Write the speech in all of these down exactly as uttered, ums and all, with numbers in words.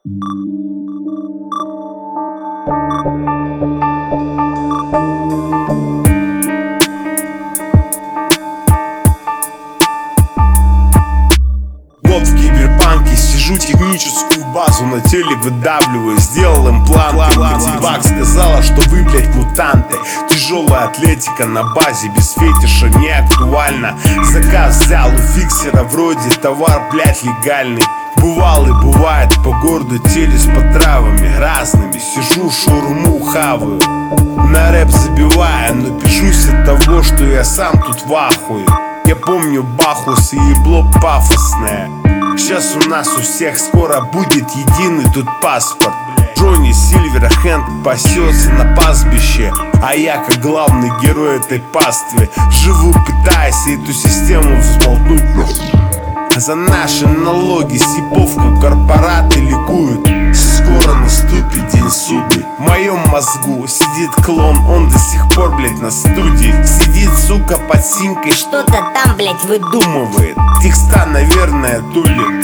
Год в киберпанке, сижу техническую базу на теле выдавливаю, сделал имплант. Антивак сказала, что вы, блять, мутанты. Тяжелая атлетика на базе, без фетиша не актуально. Заказ взял у фиксера, вроде товар, блять, легальный. Бывал и бывает по городу теле с потравами разными. Сижу, шаурму хаваю, на рэп забивая, но пишусь от того, что я сам тут в ахуе. Я помню Бахус и ебло пафосное. Сейчас у нас у всех скоро будет единый тут паспорт. Джонни Сильверхенд пасется на пастбище, а я, как главный герой этой паствы, живу, пытаясь эту систему взболтнуть. За наши налоги сиповка корпораты ликуют. Скоро наступит день суды. В моем мозгу сидит клон, он до сих пор, блять, на студии. Сидит, сука, под синькой, Что-то там, блять, выдумывает. Текста, наверное, тулит.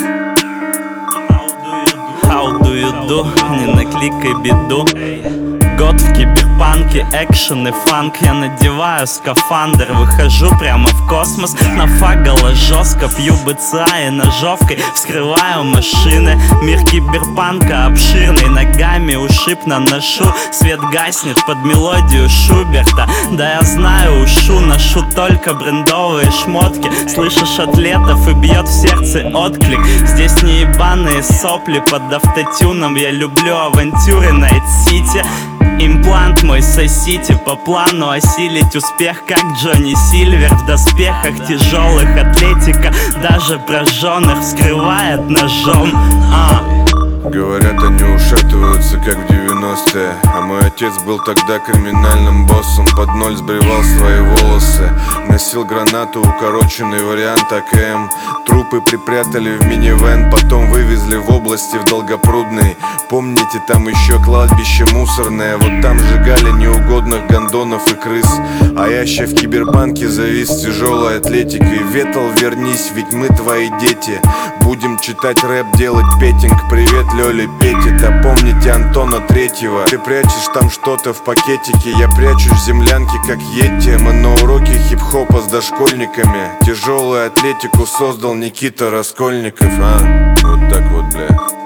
How do you do? Не накликай беду. Год в киберпанке, экшен и фанк. Я надеваю скафандр, выхожу прямо в космос. Нафагало жестко, пью БЦА и ножовкой вскрываю машины. Мир киберпанка обширный, ногами ушиб наношу. Свет гаснет под мелодию Шуберта. Да я знаю, ушу, ношу только брендовые шмотки. Слышишь атлетов и бьет в сердце отклик. Здесь не ебаные сопли под автотюном. Я люблю авантюры Найт-Сити. Имплант мой сосите по плану осилить успех, как Джонни Сильвер в доспехах тяжелых. Атлетика даже прожженных вскрывает ножом. а. Говорят, они ушатываются, как в девяностые. А мой отец был тогда криминальным боссом. Под ноль сбривал свои волосы. Носил гранату, укороченный вариант АКМ. Трупы припрятали в минивэн, потом вывезли в области, в Долгопрудный. Помните, там еще кладбище мусорное. Вот там сжигали неугодных гондонов и крыс. А я ща в кибербанке завис с тяжелой атлетикой. Ветл, вернись, ведь мы твои дети. Будем читать рэп, делать петинг. Привет, Лёля, Петит, а помните Антона Третьего? Ты прячешь там что-то в пакетике, я прячусь в землянке, как Йети. Мы на уроке хип-хопа с дошкольниками. Тяжелую атлетику создал Никита Раскольников, а? Вот так вот, бля.